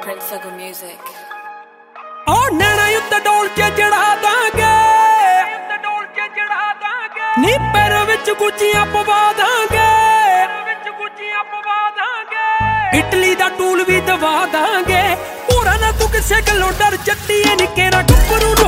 Prince Sago Music. ओ नैना उत्ते डोल के चढ़ा दांगे, नी पैर विच गुच्चियां पवा दांगे, इटली दा टूल भी दवा दांगे। पूरा ना तू किसे गल्लों डर, जट्टी निके ना गब्बरू